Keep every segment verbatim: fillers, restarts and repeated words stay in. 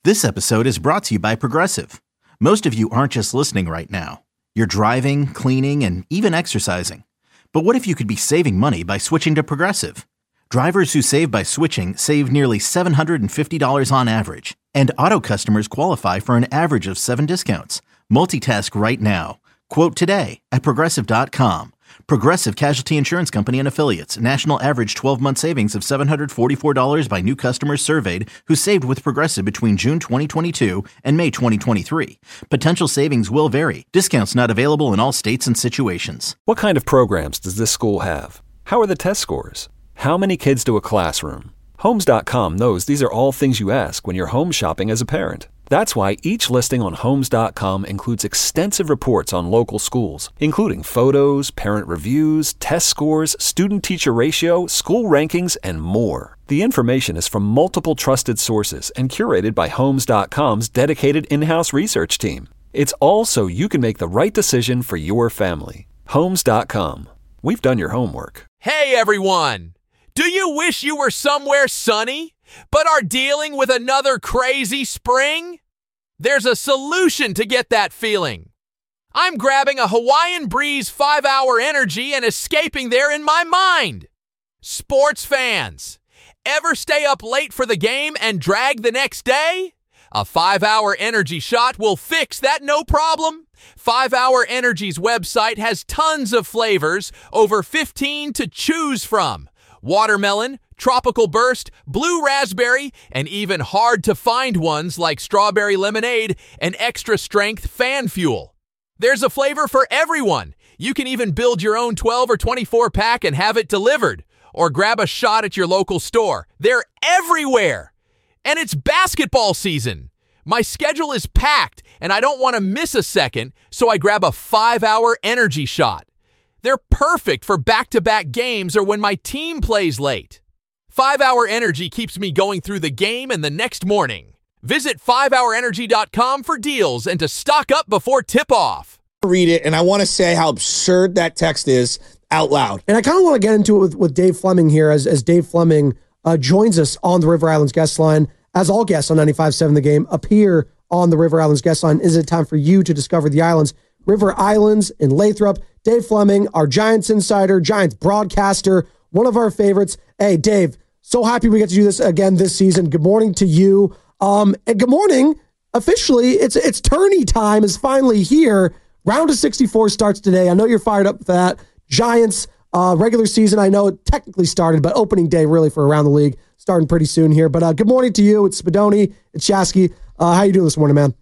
This episode is brought to you by Progressive. Most of you aren't just listening right now. You're driving, cleaning, and even exercising. But what if you could be saving money by switching to Progressive? Drivers who save by switching save nearly seven hundred fifty dollars on average. And auto customers qualify for an average of seven discounts. Multitask right now. Quote today at Progressive dot com. Progressive Casualty Insurance Company and Affiliates. National average twelve-month savings of seven hundred forty-four dollars by new customers surveyed who saved with Progressive between June twenty twenty-two and May twenty twenty-three. Potential savings will vary. Discounts not available in all states and situations. What kind of programs does this school have? How are the test scores? How many kids do a classroom? Homes dot com knows these are all things you ask when you're home shopping as a parent. That's why each listing on Homes dot com includes extensive reports on local schools, including photos, parent reviews, test scores, student-teacher ratio, school rankings, and more. The information is from multiple trusted sources and curated by Homes dot com's dedicated in-house research team. It's all so you can make the right decision for your family. Homes dot com. We've done your homework. Hey, everyone! Do you wish you were somewhere sunny, but are dealing with another crazy spring? There's a solution to get that feeling. I'm grabbing a Hawaiian Breeze five hour Energy and escaping there in my mind. Sports fans, ever stay up late for the game and drag the next day? A five hour Energy shot will fix that no problem. five hour Energy's website has tons of flavors, over fifteen to choose from. Watermelon, tropical burst, blue raspberry, and even hard-to-find ones like strawberry lemonade and extra-strength fan fuel. There's a flavor for everyone. You can even build your own twelve or twenty-four pack and have it delivered, or grab a shot at your local store. They're everywhere. And it's basketball season. My schedule is packed, and I don't want to miss a second, so I grab a five hour Energy shot. They're perfect for back-to-back games or when my team plays late. five hour Energy keeps me going through the game and the next morning. Visit five hour energy dot com for deals and to stock up before tip-off. Read it, and I want to say how absurd that text is out loud. And I kind of want to get into it with, with Dave Fleming here as, as Dave Fleming uh, joins us on the River Islands guest line. As all guests on ninety-five point seven The Game appear on the River Islands guest line, is it time for you to discover the islands? River Islands in Lathrop. Dave Fleming, our Giants insider, Giants broadcaster, one of our favorites. Hey, Dave, so happy we get to do this again this season. Good morning to you. Um, and good morning. Officially, it's it's tourney time is finally here. Round of sixty-four starts today. I know you're fired up with that. Giants uh, regular season, I know it technically started, but opening day really for around the league starting pretty soon here. But uh, good morning to you. It's Spadoni. It's Shasky. Uh, how you doing this morning, man?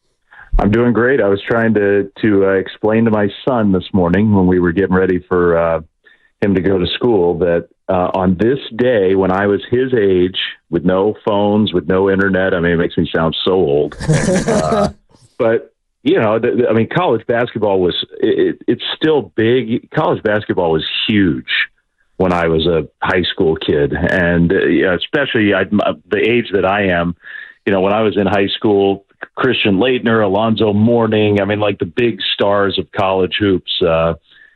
I'm doing great. I was trying to to uh, explain to my son this morning when we were getting ready for uh, him to go to school that uh, on this day when I was his age, with no phones, with no internet, I mean, it makes me sound so old. uh, but, you know, th- th- I mean, college basketball was, it, it's still big. College basketball was huge when I was a high school kid. And uh, yeah, especially I, the age that I am, you know, when I was in high school, Christian Laettner, Alonzo Mourning, I mean, like the big stars of college hoops. Uh,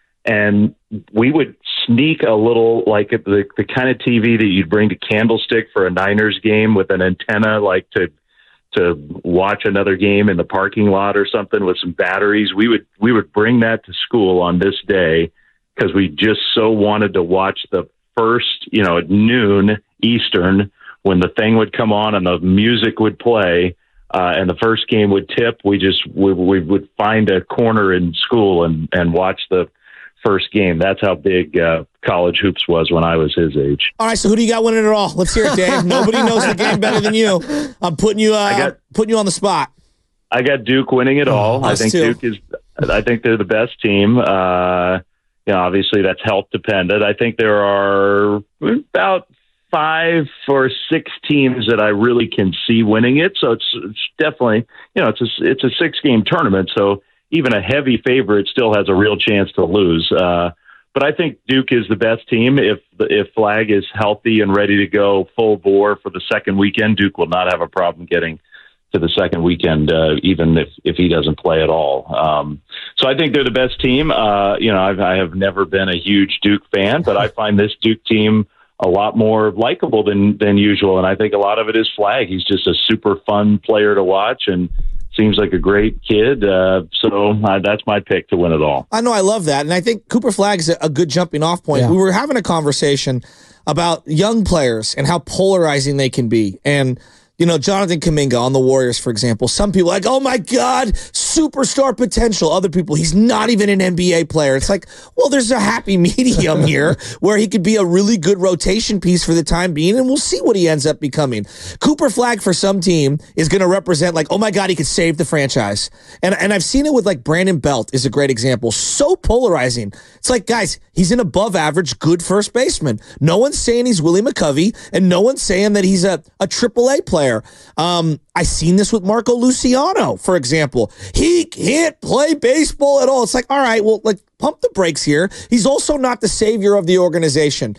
and we would sneak a little, like the, the kind of T V that you'd bring to Candlestick for a Niners game with an antenna, like to to watch another game in the parking lot or something with some batteries. We would we would bring that to school on this day because we just so wanted to watch the first, you know, at noon Eastern when the thing would come on and the music would play. Uh, and the first game would tip. We just we, we would find a corner in school and, and watch the first game. That's how big uh, college hoops was when I was his age. All right, so who do you got winning it all? Let's hear it, Dave. Nobody knows the game better than you. I'm putting you. Uh, I got, putting you on the spot. I got Duke winning it all. Oh, I think too. Duke is. I think they're the best team. Uh, you know, obviously that's health dependent. I think there are about five or six teams that I really can see winning it. So it's, it's definitely, you know, it's a, it's a six game tournament. So even a heavy favorite still has a real chance to lose. Uh, but I think Duke is the best team. If, if Flag is healthy and ready to go full bore for the second weekend, Duke will not have a problem getting to the second weekend, uh, even if, if he doesn't play at all. Um, so I think they're the best team. Uh, you know, I've, I have never been a huge Duke fan, but I find this Duke team a lot more likable than than usual. And I think a lot of it is Flagg. He's just a super fun player to watch and seems like a great kid. Uh, so uh, that's my pick to win it all. I know, I love that. And I think Cooper Flagg is a good jumping off point. Yeah. We were having a conversation about young players and how polarizing they can be. And you know, Jonathan Kuminga on the Warriors, for example. Some people are like, oh, my God, superstar potential. Other people, he's not even an N B A player. It's like, well, there's a happy medium here where he could be a really good rotation piece for the time being, and we'll see what he ends up becoming. Cooper Flagg for some team is going to represent like, oh, my God, he could save the franchise. And, and I've seen it with like Brandon Belt is a great example. So polarizing. It's like, guys, he's an above average, good first baseman. No one's saying he's Willie McCovey, and no one's saying that he's a, a triple A player. Um, I seen this with Marco Luciano, for example. He can't play baseball at all. It's like, all right, well, like pump the brakes here. He's also not the savior of the organization.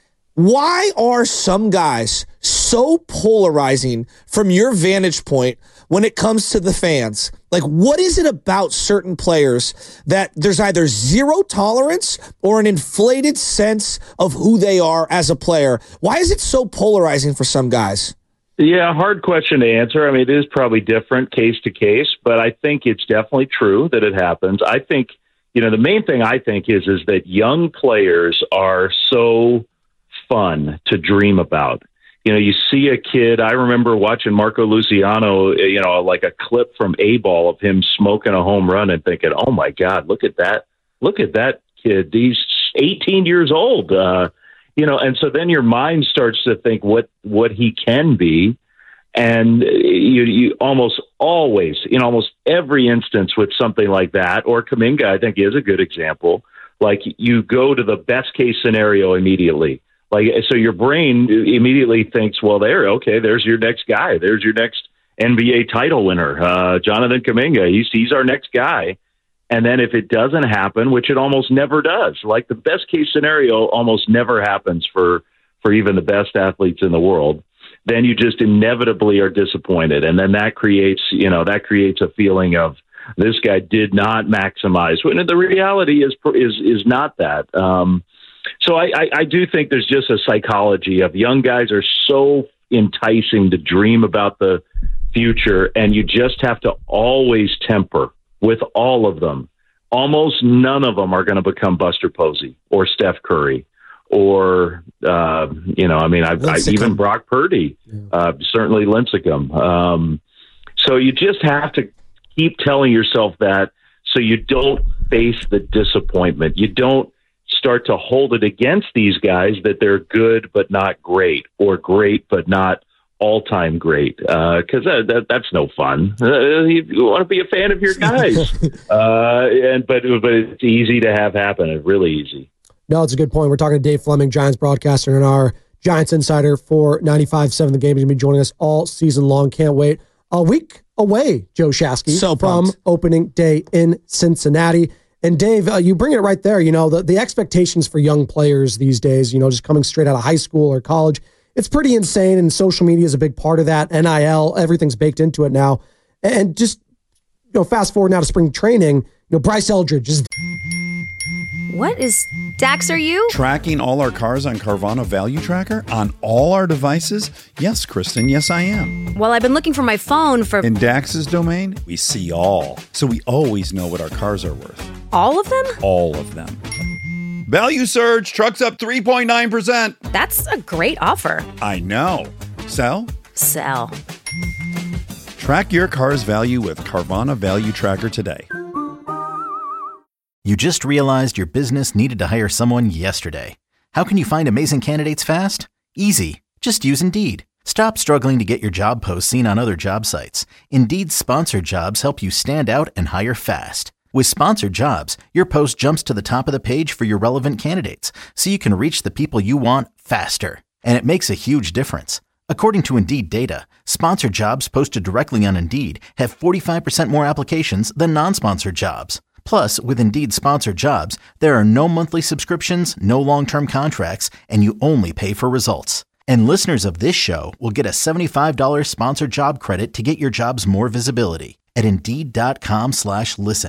Why are some guys so polarizing from your vantage point when it comes to the fans? Like, what is it about certain players that there's either zero tolerance or an inflated sense of who they are as a player? Why is it so polarizing for some guys? Yeah, hard question to answer. I mean, it is probably different case to case, but I think it's definitely true that it happens. I think, you know, the main thing I think is, is that young players are so fun to dream about. You know, you see a kid, I remember watching Marco Luciano, you know, like a clip from A-Ball of him smoking a home run and thinking, oh my God, look at that. Look at that kid. He's eighteen years old. Uh, You know, and so then your mind starts to think what, what he can be. And you, you almost always, in almost every instance with something like that, or Kuminga, I think is a good example. Like you go to the best case scenario immediately. Like, so your brain immediately thinks, well, there, okay, there's your next guy. There's your next N B A title winner. Uh, Jonathan Kuminga, he's, he's our next guy. And then if it doesn't happen, which it almost never does, like the best case scenario almost never happens for, for even the best athletes in the world, then you just inevitably are disappointed. And then that creates, you know, that creates a feeling of this guy did not maximize. When the reality is, is, is not that. Um, so I, I, I do think there's just a psychology of young guys are so enticing to dream about the future. And you just have to always temper with all of them. Almost none of them are going to become Buster Posey or Steph Curry or, uh, you know, I mean, I, I even Brock Purdy, uh, certainly Lincecum. Um, so you just have to keep telling yourself that so you don't face the disappointment. You don't start to hold it against these guys that they're good but not great, or great but not all-time great, because uh, that, that, that's no fun. Uh, you, you want to be a fan of your guys, uh, and but but it's easy to have happen. It's really easy. No, it's a good point. We're talking to Dave Fleming, Giants broadcaster, and our Giants insider for ninety-five point seven The Game. He's going to be joining us all season long. Can't wait. A week away, Joe Shasky, so from pumped. opening day in Cincinnati. And Dave, uh, you bring it right there. You know, the, the expectations for young players these days, you know, just coming straight out of high school or college, it's pretty insane, and social media is a big part of that. N I L, everything's baked into it now. And just, you know, fast forward now to spring training, you know, Bryce Eldridge is... What is Dax, are you? Tracking all our cars on Carvana Value Tracker on all our devices? Yes, Kristen, yes, I am. Well, I've been looking for my phone for... In Dax's domain, we see all. So we always know what our cars are worth. All of them? All of them. Value surge, trucks up three point nine percent. That's a great offer. I know. Sell? Sell. Track your car's value with Carvana Value Tracker today. You just realized your business needed to hire someone yesterday. How can you find amazing candidates fast? Easy. Just use Indeed. Stop struggling to get your job posts seen on other job sites. Indeed's sponsored jobs help you stand out and hire fast. With sponsored jobs, your post jumps to the top of the page for your relevant candidates, so you can reach the people you want faster. And it makes a huge difference. According to Indeed data, sponsored jobs posted directly on Indeed have forty-five percent more applications than non-sponsored jobs. Plus, with Indeed sponsored jobs, there are no monthly subscriptions, no long-term contracts, and you only pay for results. And listeners of this show will get a seventy-five dollars sponsored job credit to get your jobs more visibility at Indeed.com slash listen.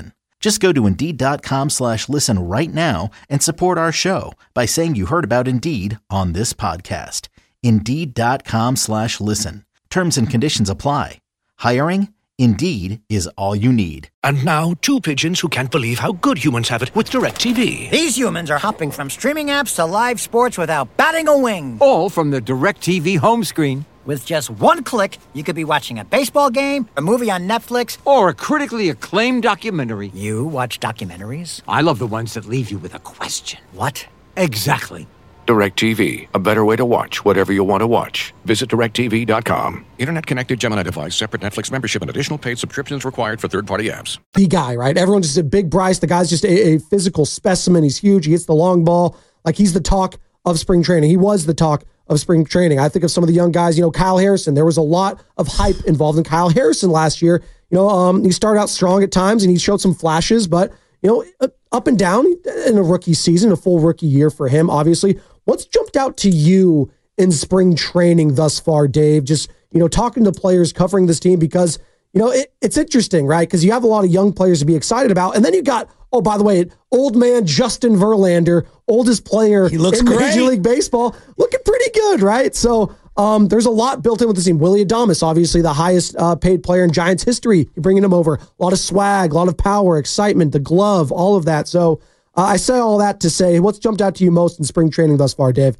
Just go to Indeed.com slash listen right now and support our show by saying you heard about Indeed on this podcast. Indeed.com slash listen. Terms and conditions apply. Hiring? Indeed is all you need. And now, two pigeons who can't believe how good humans have it with DirecTV. These humans are hopping from streaming apps to live sports without batting a wing. All from the DirecTV home screen. With just one click, you could be watching a baseball game, a movie on Netflix, or a critically acclaimed documentary. You watch documentaries? I love the ones that leave you with a question. What? Exactly. DirecTV, a better way to watch whatever you want to watch. Visit direct T V dot com. Internet-connected Gemini device, separate Netflix membership, and additional paid subscriptions required for third-party apps. The guy, right? Everyone just said Big Bryce. The guy's just a, a physical specimen. He's huge. He hits the long ball. Like, he's the talk of spring training. He was the talk of spring training. I think of some of the young guys, you know, Kyle Harrison. There was a lot of hype involved in Kyle Harrison last year. You know, um, he started out strong at times, and he showed some flashes, but, you know, up and down in a rookie season, a full rookie year for him, obviously. What's jumped out to you in spring training thus far, Dave? Just, you know, talking to players, covering this team, because, you know, it, it's interesting, right? Because you have a lot of young players to be excited about. And then you got, oh, by the way, old man Justin Verlander, oldest player he looks in great. Major League Baseball, looking pretty good, right? So um, there's a lot built in with the team. Willy Adames, obviously the highest uh, paid player in Giants history. You're bringing him over. A lot of swag, a lot of power, excitement, the glove, all of that. So uh, I say all that to say, what's jumped out to you most in spring training thus far, Dave?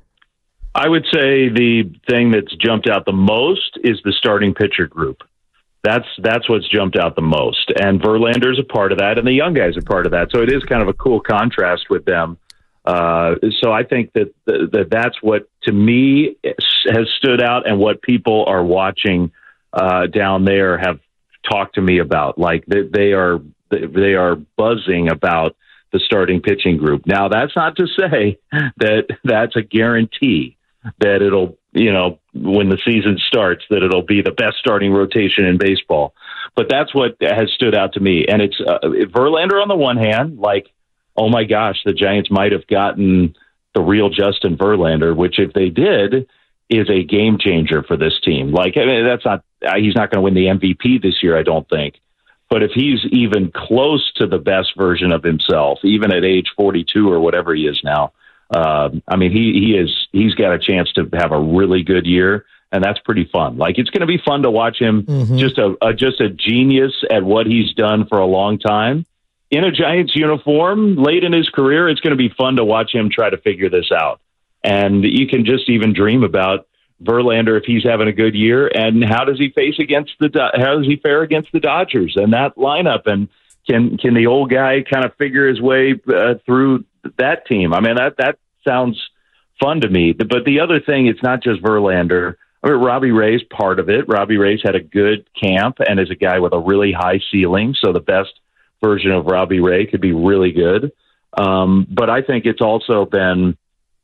I would say the thing that's jumped out the most is the starting pitcher group. That's that's what's jumped out the most. And Verlander's a part of that, and the young guys are part of that. So it is kind of a cool contrast with them. Uh, so I think that, that that's what, to me, has stood out, and what people are watching uh, down there have talked to me about. Like, they, they are they are buzzing about the starting pitching group. Now, that's not to say that that's a guarantee that it'll, you know, when the season starts, that it'll be the best starting rotation in baseball. But that's what has stood out to me. And it's uh, Verlander on the one hand, like, oh my gosh, the Giants might have gotten the real Justin Verlander, which, if they did, is a game changer for this team. Like, I mean, that's not, he's not going to win the M V P this year, I don't think. But if he's even close to the best version of himself, even at age forty-two or whatever he is now, uh, I mean, he he is he's got a chance to have a really good year, and that's pretty fun. Like, it's going to be fun to watch him, mm-hmm. just a, a just a genius at what he's done for a long time in a Giants uniform late in his career. It's going to be fun to watch him try to figure this out, and you can just even dream about Verlander if he's having a good year, and how does he face against the how does he fare against the Dodgers and that lineup, and can can the old guy kind of figure his way uh, through that team? I mean, that that sounds fun to me. But the other thing, it's not just Verlander. I mean, Robbie Ray's part of it. Robbie Ray's had a good camp and is a guy with a really high ceiling, so the best version of Robbie Ray could be really good. Um, but I think it's also been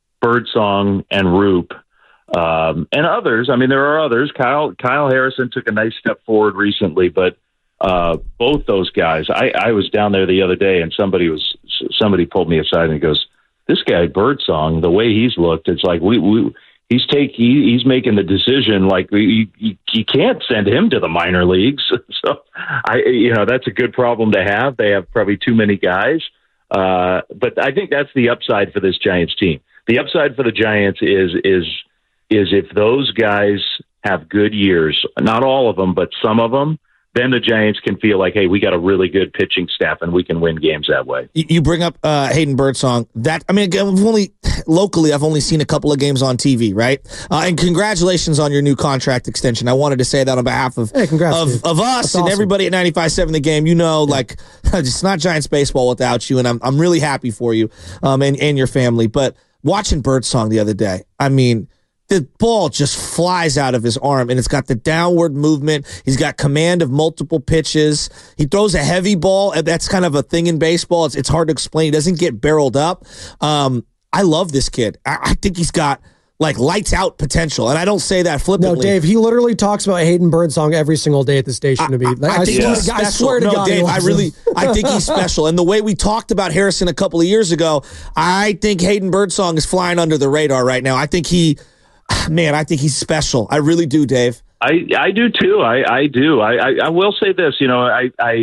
Birdsong and Roop. Um, and others. I mean, there are others. Kyle Kyle Harrison took a nice step forward recently, but uh, both those guys. I, I was down there the other day, and somebody was somebody pulled me aside and goes, "This guy Birdsong, the way he's looked, it's like we, we he's take he, he's making the decision. Like, you, you you can't send him to the minor leagues." So I, you know, that's a good problem to have. They have probably too many guys, uh, but I think that's the upside for this Giants team. The upside for the Giants is is. is if those guys have good years, not all of them, but some of them, then the Giants can feel like, hey, we got a really good pitching staff and we can win games that way. You bring up uh, Hayden Birdsong. That I mean, I've only locally, I've only seen a couple of games on T V, right? Uh, and congratulations on your new contract extension. I wanted to say that on behalf of hey, congrats, of, of us That's and awesome. everybody at ninety-five point seven The Game. You know, yeah. like it's not Giants baseball without you, and I'm I'm really happy for you um, and and your family. But watching Birdsong the other day, I mean, the ball just flies out of his arm, and it's got the downward movement. He's got command of multiple pitches. He throws a heavy ball. That's kind of a thing in baseball. It's, it's hard to explain. He doesn't get barreled up. Um, I love this kid. I, I think he's got like lights out potential, and I don't say that flippantly. No, Dave, he literally talks about Hayden Birdsong every single day at the station I, to me. I, I, I, think swear, he's yeah. I swear to no, God, Dave, I really, I think he's special. And the way we talked about Harrison a couple of years ago, I think Hayden Birdsong is flying under the radar right now. I think he, man, I think he's special. I really do, Dave. I, I do too. I, I do. I, I, I will say this. You know, I, I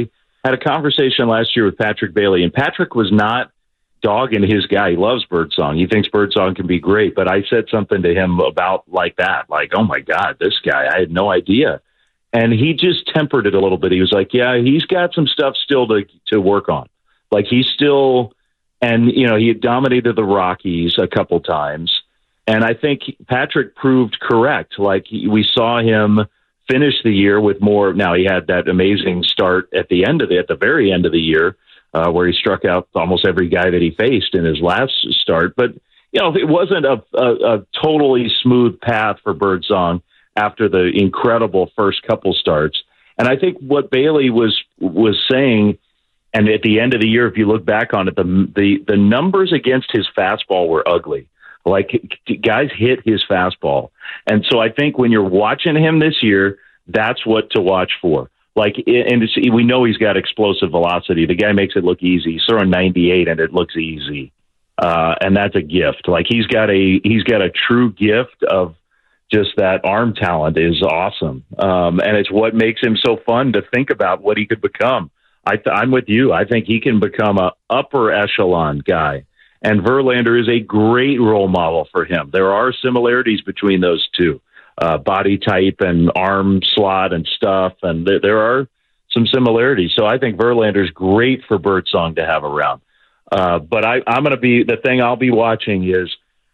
had a conversation last year with Patrick Bailey, and Patrick was not dogging his guy. He loves Birdsong. He thinks Birdsong can be great. But I said something to him about like that, like, oh, my God, this guy, I had no idea. And he just tempered it a little bit. He was like, yeah, he's got some stuff still to, to work on. Like he's still, and, you know, he had dominated the Rockies a couple times. And I think Patrick proved correct. Like he, we saw him finish the year with more. Now he had that amazing start at the end of the, at the very end of the year, uh, where he struck out almost every guy that he faced in his last start. But, you know, it wasn't a, a, a totally smooth path for Birdsong after the incredible first couple starts. And I think what Bailey was, was saying, and at the end of the year, if you look back on it, the, the, the numbers against his fastball were ugly. Like guys hit his fastball. And so I think when you're watching him this year, that's what to watch for. Like, and it's, we know he's got explosive velocity. The guy makes it look easy. He's throwing ninety-eight and it looks easy. Uh, and that's a gift. Like he's got a, he's got a true gift of just that arm talent is awesome. Um, and it's what makes him so fun to think about what he could become. I th- I'm with you. I think he can become a upper echelon guy. And Verlander is a great role model for him. There are similarities between those two, uh, body type and arm slot and stuff. And th- there are some similarities. So I think Verlander is great for Birdsong to have around. Uh, but I, I'm going to be, the thing I'll be watching is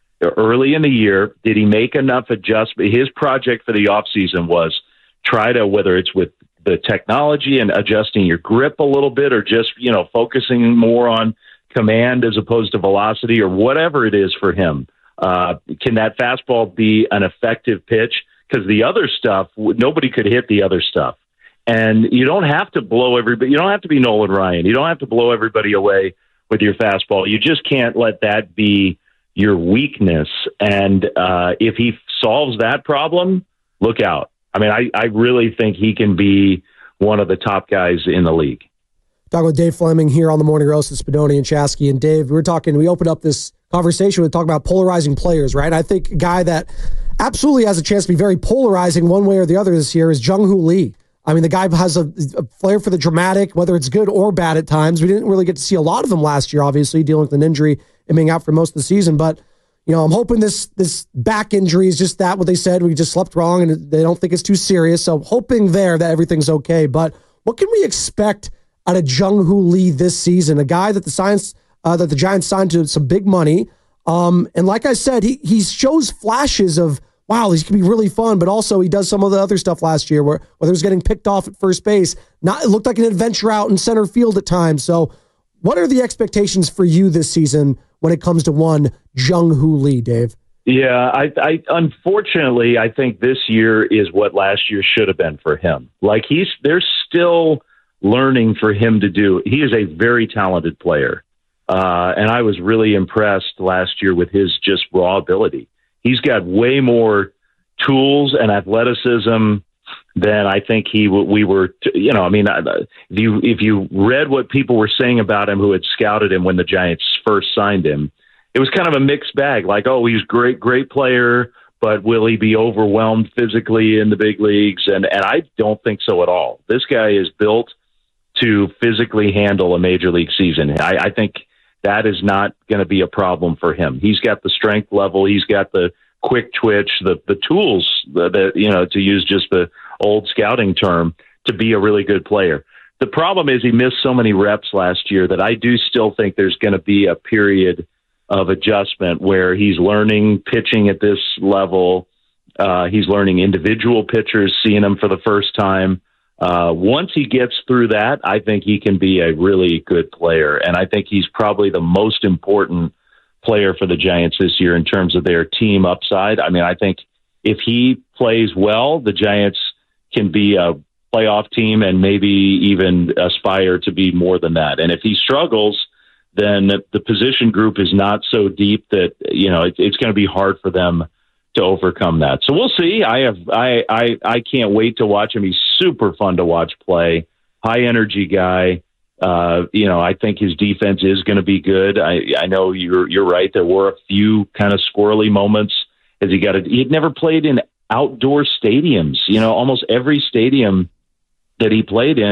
early in the year, did he make enough adjustment? His project for the offseason was try to, whether it's with the technology and adjusting your grip a little bit or just, you know, focusing more on command as opposed to velocity or whatever it is for him. Uh, can that fastball be an effective pitch? Because the other stuff, nobody could hit the other stuff. And you don't have to blow everybody. You don't have to be Nolan Ryan. You don't have to blow everybody away with your fastball. You just can't let that be your weakness. And uh, if he solves that problem, look out. I mean, I, I really think he can be one of the top guys in the league. Talking with Dave Fleming here on the Morning Roast with Spadoni and Chasky. And Dave, we were talking, we opened up this conversation with talking about polarizing players, right? I think a guy that absolutely has a chance to be very polarizing one way or the other this year is Jung-Hoo Lee. I mean, the guy has a, a flair for the dramatic, whether it's good or bad at times. We didn't really get to see a lot of him last year, obviously, dealing with an injury and being out for most of the season. But, you know, I'm hoping this this back injury is just that, what they said. We just slept wrong and they don't think it's too serious. So hoping there that everything's okay. But what can we expect out of Jung-Hoo Lee this season? A guy that the Giants, uh, that the Giants signed to some big money. Um, and like I said, he he shows flashes of, wow, this can be really fun, but also he does some of the other stuff last year where whether it was getting picked off at first base, not it looked like an adventure out in center field at times. So what are the expectations for you this season when it comes to one Jung-Hoo Lee, Dave? Yeah, I, I unfortunately, I think this year is what last year should have been for him. Like he's, there's still learning for him to do. He is a very talented player. Uh, and I was really impressed last year with his just raw ability. He's got way more tools and athleticism than I think he we were. You know, I mean, if you if you read what people were saying about him who had scouted him when the Giants first signed him, it was kind of a mixed bag. Like, oh, he's great, great player, but will he be overwhelmed physically in the big leagues? And and I don't think so at all. This guy is built to physically handle a major league season. I, I think that is not going to be a problem for him. He's got the strength level. He's got the quick twitch, the the tools that, that, you know, to use just the old scouting term, to be a really good player. The problem is he missed so many reps last year that I do still think there's going to be a period of adjustment where he's learning pitching at this level. Uh, he's learning individual pitchers, seeing them for the first time. Uh, once he gets through that, I think he can be a really good player. And I think he's probably the most important player for the Giants this year in terms of their team upside. I mean, I think if he plays well, the Giants can be a playoff team and maybe even aspire to be more than that. And if he struggles, then the position group is not so deep that, you know, it, it's going to be hard for them to overcome that. So we'll see. I have, I, I, I can't wait to watch him. He's super fun to watch play. High energy guy. Uh, you know, I think his defense is going to be good. I, I know you're, you're right. There were a few kind of squirrely moments as he got it. He had never played in outdoor stadiums. You know, almost every stadium that he played in,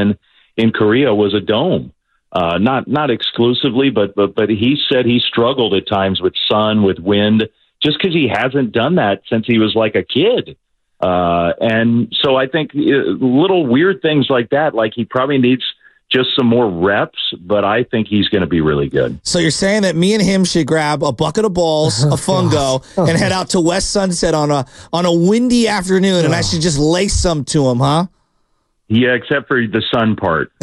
in Korea was a dome. Uh, not not exclusively, but but but he said he struggled at times with sun, with wind, just because he hasn't done that since he was like a kid. Uh, and so I think little weird things like that, like he probably needs just some more reps, but I think he's going to be really good. So you're saying that me and him should grab a bucket of balls, a fungo, and head out to West Sunset on a on a windy afternoon, and I should just lace some to him, huh? Yeah, except for the sun part.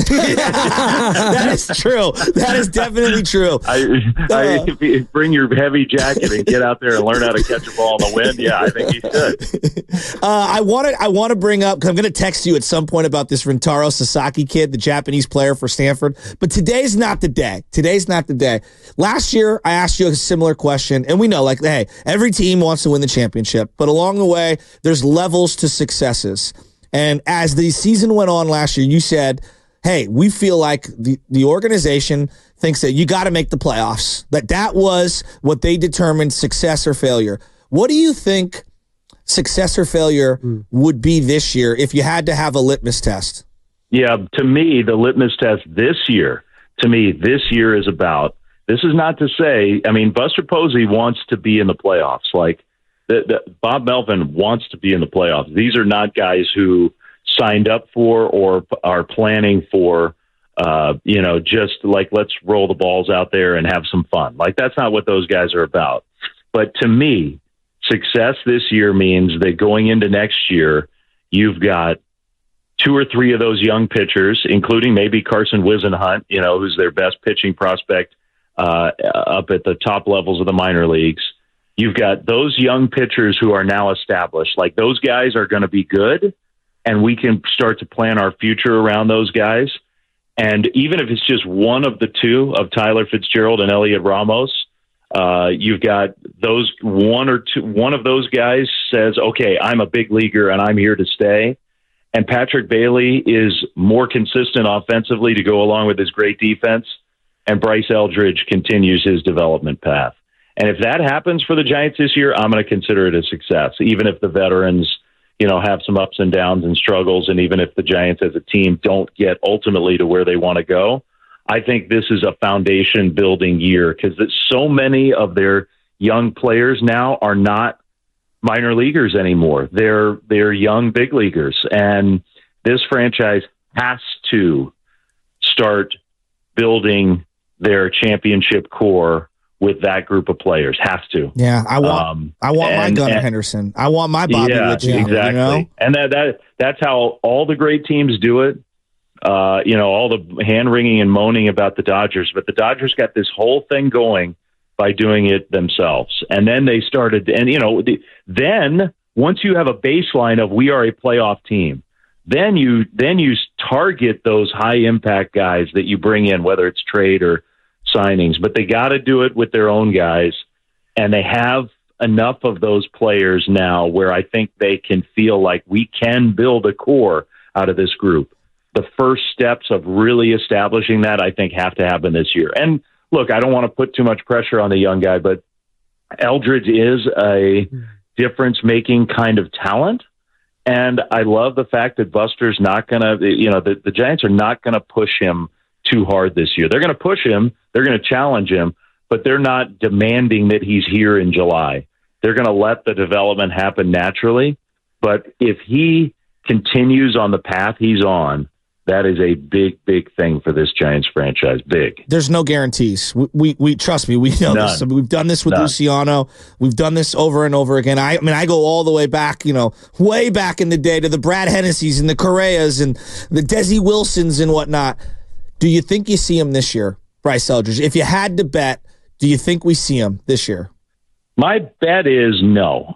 That is true. That is definitely true. I, I, if you bring your heavy jacket and get out there and learn how to catch a ball in the wind, yeah, I think you should. Uh, I want to I want to bring up, because I'm going to text you at some point about this Rintaro Sasaki kid, the Japanese player for Stanford. But today's not the day. Today's not the day. Last year, I asked you a similar question, and we know, like, hey, every team wants to win the championship. But along the way, there's levels to successes. And as the season went on last year, you said, hey, we feel like the, the organization thinks that you got to make the playoffs, that that was what they determined success or failure. What do you think success or failure mm. would be this year if you had to have a litmus test? Yeah, to me, the litmus test this year, to me, this year is about, this is not to say, I mean, Buster Posey wants to be in the playoffs. Like, The, the, Bob Melvin wants to be in the playoffs. These are not guys who signed up for or are planning for, uh, you know, just like, let's roll the balls out there and have some fun. Like, that's not what those guys are about. But to me, success this year means that going into next year, you've got two or three of those young pitchers, including maybe Carson Whisenhunt, you know, who's their best pitching prospect uh, up at the top levels of the minor leagues. You've got those young pitchers who are now established. Like, those guys are going to be good, and we can start to plan our future around those guys. And even if it's just one of the two of Tyler Fitzgerald and Elliot Ramos, uh, you've got those one or two. One of those guys says, okay, I'm a big leaguer and I'm here to stay. And Patrick Bailey is more consistent offensively to go along with his great defense. And Bryce Eldridge continues his development path. And if that happens for the Giants this year, I'm going to consider it a success, even if the veterans, you know, have some ups and downs and struggles. And even if the Giants as a team don't get ultimately to where they want to go, I think this is a foundation building year, because so many of their young players now are not minor leaguers anymore. They're, they're young big leaguers. And this franchise has to start building their championship core with that group of players. Has to. Yeah, I want um, I want and, my Gunnar and, Henderson. I want my Bobby yeah, Witt. Exactly. You know? And that that that's how all the great teams do it. Uh, you know, all the hand wringing and moaning about the Dodgers, but the Dodgers got this whole thing going by doing it themselves. And then they started, and you know, the, then once you have a baseline of we are a playoff team, then you then you target those high impact guys that you bring in, whether it's trade or signings, but they got to do it with their own guys, and they have enough of those players now where I think they can feel like we can build a core out of this group. The first steps of really establishing that, I think, have to happen this year. And look, I don't want to put too much pressure on the young guy, but Eldridge is a difference-making kind of talent, and I love the fact that Buster's not going to, you know, the, the Giants are not going to push him too hard this year. They're going to push him. They're going to challenge him, but they're not demanding that he's here in July. They're going to let the development happen naturally. But if he continues on the path he's on, that is a big, big thing for this Giants franchise. Big. There's no guarantees. We, we, we trust me. We know None. this. We've done this with None. Luciano. We've done this over and over again. I, I mean, I go all the way back, you know, way back in the day to the Brad Hennessy's and the Correas and the Desi Wilsons and whatnot. Do you think you see him this year, Bryce Eldridge? If you had to bet, do you think we see him this year? My bet is no.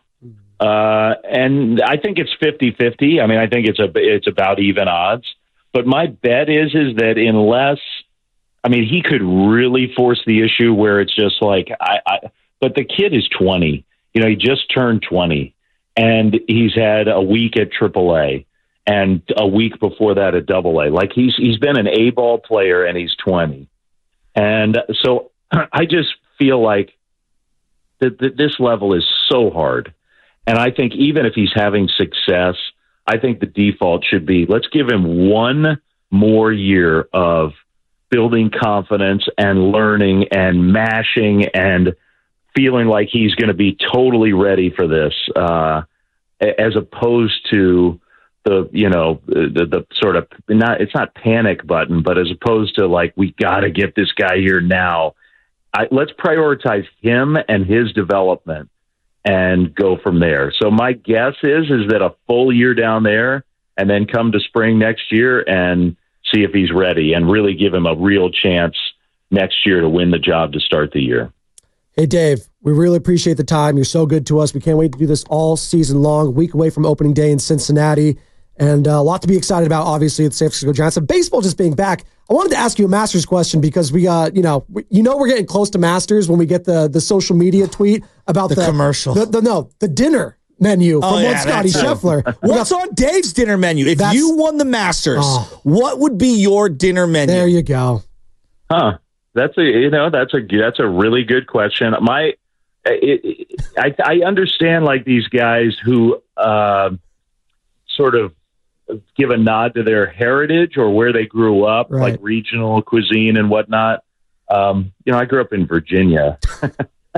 Uh, and I think it's fifty-fifty. I mean, I think it's a it's about even odds. But my bet is is that unless, I mean, he could really force the issue where it's just like, I, I but the kid is twenty. You know, he just turned twenty, and he's had a week at triple A. And a week before that at double A. Like he's he's been an A-ball player and he's twenty. And so I just feel like that, that this level is so hard. And I think even if he's having success, I think the default should be let's give him one more year of building confidence and learning and mashing and feeling like he's going to be totally ready for this, uh, as opposed to the, you know, the, the sort of not, it's not panic button, but as opposed to like, we got to get this guy here now. I, let's prioritize him and his development and go from there. So my guess is, is that a full year down there and then come to spring next year and see if he's ready and really give him a real chance next year to win the job to start the year. Hey, Dave, we really appreciate the time. You're so good to us. We can't wait to do this all season long, a week away from opening day in Cincinnati. And uh, a lot to be excited about, obviously, with the San Francisco Giants. And baseball just being back, I wanted to ask you a Masters question because we, uh, you know, we, you know, we're getting close to Masters when we get the the social media tweet about the, the commercial. The, the no, the dinner menu from oh, one yeah, Scotty Scheffler. What's on Dave's dinner menu? If That's, you won the Masters, oh, what would be your dinner menu? There you go. Huh? That's a you know that's a that's a really good question. My, it, it, I I understand like these guys who uh, sort of give a nod to their heritage or where they grew up, right. like regional cuisine and whatnot. Um, you know, I grew up in Virginia. What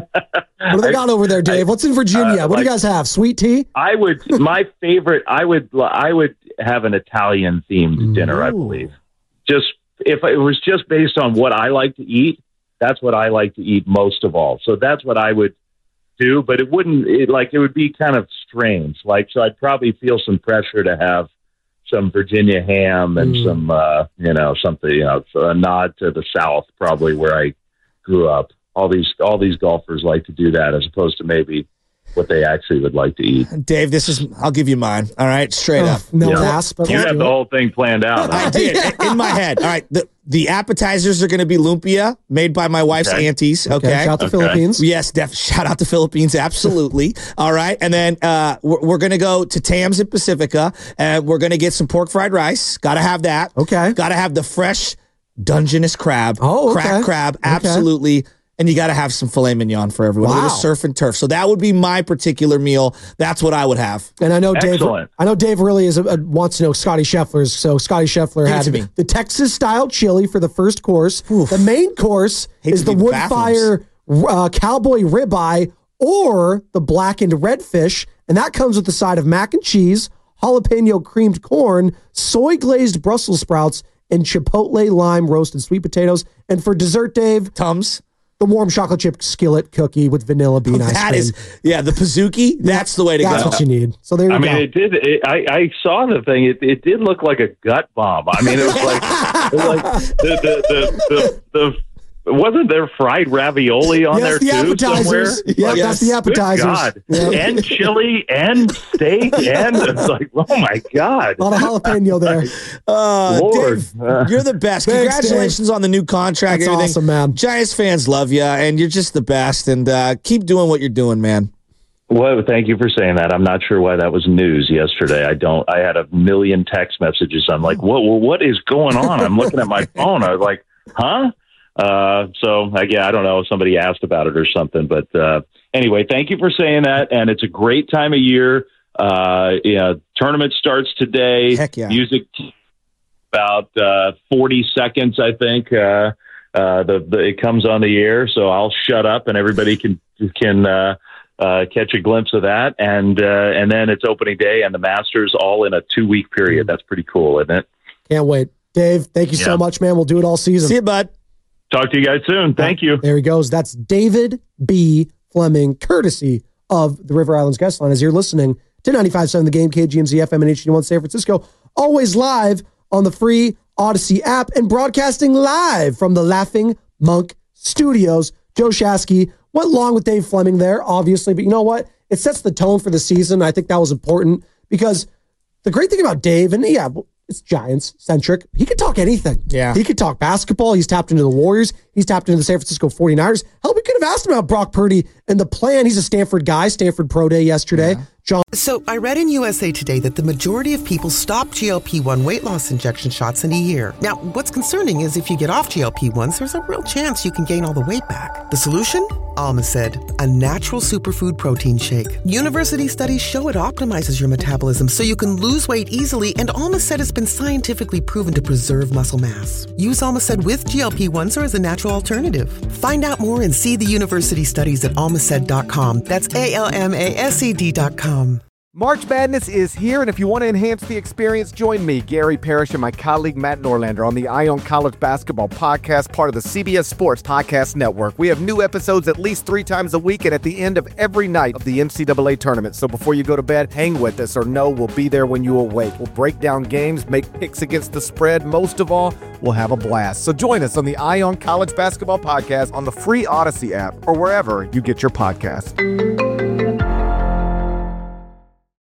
do they got over there, Dave? What's in Virginia? Uh, what like, do you guys have? Sweet tea? I would. My favorite. I would. I would have an Italian themed dinner. I believe. Just if it was just based on what I like to eat, that's what I like to eat most of all. So that's what I would do. But it wouldn't. It, like it would be kind of strange. Like so, I'd probably feel some pressure to have some Virginia ham and mm. some, uh, you know, something, you know, a nod to the South, probably where I grew up. All these, all these golfers like to do that as opposed to maybe what they actually would like to eat. Dave, this is, I'll give you mine. All right. Straight oh, up. No yeah. pass, but you have the whole thing planned out. Huh? I did yeah. in my head. All right. The, the appetizers are going to be lumpia made by my wife's okay. aunties. Okay. okay. Shout out to okay. Philippines. Yes. Def, shout out to Philippines. Absolutely. All right. And then uh, we're, we're going to go to Tam's at Pacifica and we're going to get some pork fried rice. Got to have that. Okay. Got to have the fresh Dungeness crab. Oh, okay. Cracked crab. Okay. Absolutely. And you got to have some filet mignon for everyone. Wow. A little surf and turf. So that would be my particular meal. That's what I would have. And I know Dave. Excellent. I know Dave really is a, a, wants to know Scotty Scheffler's. So Scotty Scheffler Give it had to me. the Texas style chili for the first course. Oof. The main course Hate is to the be wood bathrooms. fire uh, cowboy ribeye or the blackened redfish, and that comes with the side of mac and cheese, jalapeno creamed corn, soy glazed Brussels sprouts, and chipotle lime roasted sweet potatoes. And for dessert, Dave, Tums. the warm chocolate chip skillet cookie with vanilla bean ice That cream. is, yeah, the Pizookie. That's the way to That's go. what you need. So there you I go. mean, it did. It, I, I saw the thing. It, it did look like a gut bomb. I mean, it was like, it was like the, the, the, the, the, wasn't there fried ravioli on yes, there the too appetizers. somewhere? Yeah, Yes. that's the Good appetizers. God. Yep. And chili and steak and it's like, oh my God. A lot of jalapeno there. Uh, Lord. Dave, you're the best. Thanks, Congratulations on the new contract. That's and everything. awesome, man. Giants fans love you, and you're just the best. And uh, keep doing what you're doing, man. Well, thank you for saying that. I'm not sure why that was news yesterday. I don't. I had a million text messages. I'm like, what? What is going on? I'm looking at my phone. I was like, huh? Uh, so I, yeah, I don't know. Somebody asked about it or something. But uh, anyway, thank you for saying that. And it's a great time of year. Uh, yeah, tournament starts today. Heck yeah. Music about uh, forty seconds, I think. Uh, uh, the, the it comes on the air, so I'll shut up and everybody can can. Uh, Uh, catch a glimpse of that, and uh, and then it's opening day and the Masters all in a two week period. That's pretty cool, isn't it? Can't wait. Dave, thank you Yeah. so much, man. We'll do it all season. See you, bud. Talk to you guys soon. Thank you. There he goes. That's David B. Fleming, courtesy of the River Islands Guest Line. As you're listening to ninety-five point seven The Game, K G M Z F M and H D one San Francisco, always live on the free Odyssey app and broadcasting live from the Laughing Monk Studios. Joe Shasky went along with Dave Fleming there, obviously, but you know what? It sets the tone for the season. I think that was important because the great thing about Dave, and yeah, it's Giants-centric, he could talk anything. Yeah. He could talk basketball. He's tapped into the Warriors. He's tapped into the San Francisco forty-niners. Hell, we could have asked him about Brock Purdy and the plan. He's a Stanford guy, Stanford Pro Day yesterday. Yeah. John. So I read in U S A Today that the majority of people stop G L P one weight loss injection shots in a year. Now, what's concerning is if you get off G L P ones, there's a real chance you can gain all the weight back. The solution? Almacid, a natural superfood protein shake. University studies show it optimizes your metabolism so you can lose weight easily, and Almacid has been scientifically proven to preserve muscle mass. Use Almacid with G L P ones or as a natural alternative. Find out more and see the university studies at almacid dot com. That's A L M A S E D dot com. March Madness is here, and if you want to enhance the experience, join me, Gary Parrish, and my colleague Matt Norlander on the Eye on College Basketball Podcast, part of the C B S Sports Podcast Network. We have new episodes at least three times a week and at the end of every night of the N C double A tournament. So before you go to bed, hang with us, or know we'll be there when you awake. We'll break down games, make picks against the spread. Most of all, we'll have a blast. So join us on the Eye on College Basketball Podcast on the free Odyssey app or wherever you get your podcasts.